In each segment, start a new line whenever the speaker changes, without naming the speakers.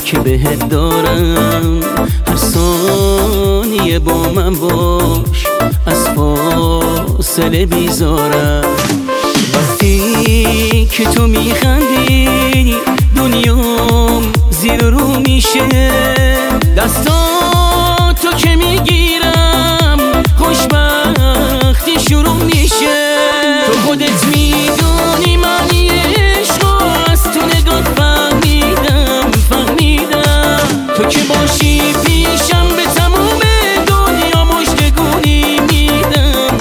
که بهت دارم. هر ثانیه با من باش، از فاصله بیزارم. وقتی که تو میخندی دنیام زیر رو میشه. دستاتو که میگیرم خوشبختی شروع میشه. تو خودت میدونی معنی عشقو، از تو نگات فهمیدم. تو که باشی پیشم به تموم دنیا مژدگونی میدم.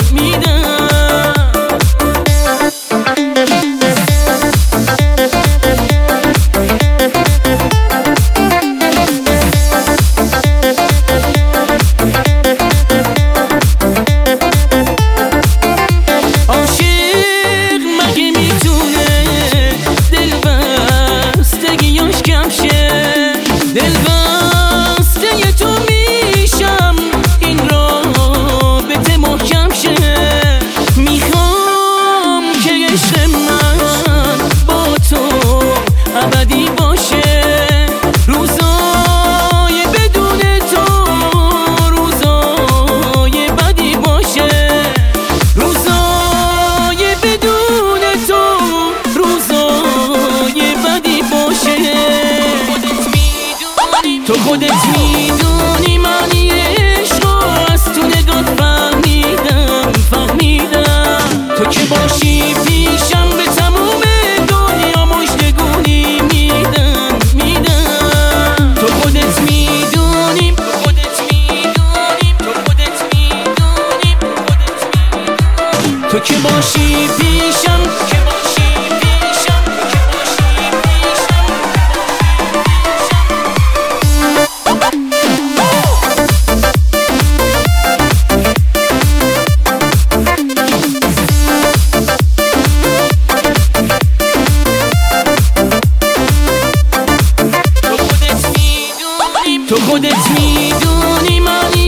عاشق مگه میتونه دلبستگیاش کم شه؟ دلبسته تو میشم این رابطه محکم شه. میخوام که عشق من با تو ابدی باشه. روزای بدون تو روزای بدی باشه. روزای بدون تو روزای بدی باشه. تو خودت میدونی معنی عشقو، از تو نگات فهمیدم. تو که باشی پیشم به تموم دنیا مژدگونی میدم. تو خودت میدونی تو که باشی پیشم. تو خودت میدونی معنی